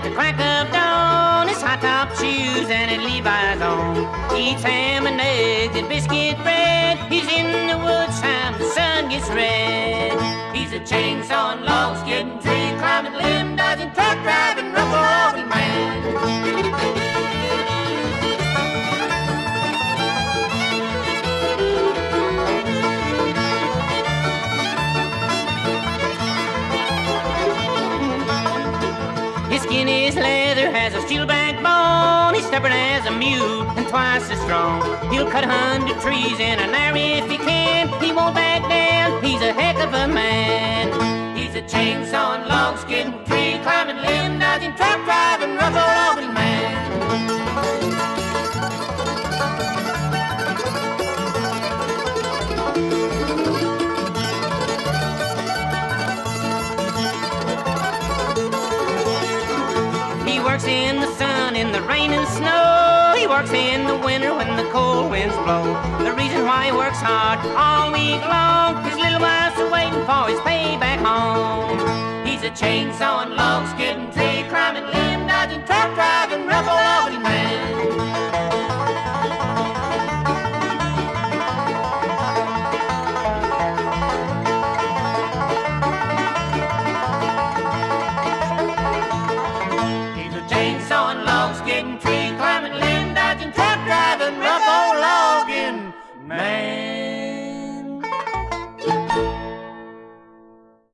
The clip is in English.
the crack of dawn, his high-top shoes and his Levi's on. Eats ham and eggs and biscuit bread. He's in the woods time the sun gets red. He's a chainsaw and log skidding, tree climbing, limb dodging, truck driving, rough-a-rolling man. His skin is leather, has a steel backbone. He's stubborn as a mule and twice as strong. He'll cut 100 trees in an hour if he can. He won't back down, he's a heck of a man. He's a chainsaw and log skidding, tree climbing, limb dodging, truck driving, rough-a-rolling man. He works in the sun, in the rain and snow. He works in the winter when the cold winds blow. The reason why he works hard all week long, his little wife's waiting for his pay back home. He's a chainsaw and log skidding, tree climbing, limb dodging, truck driving, rough-a-rolling man.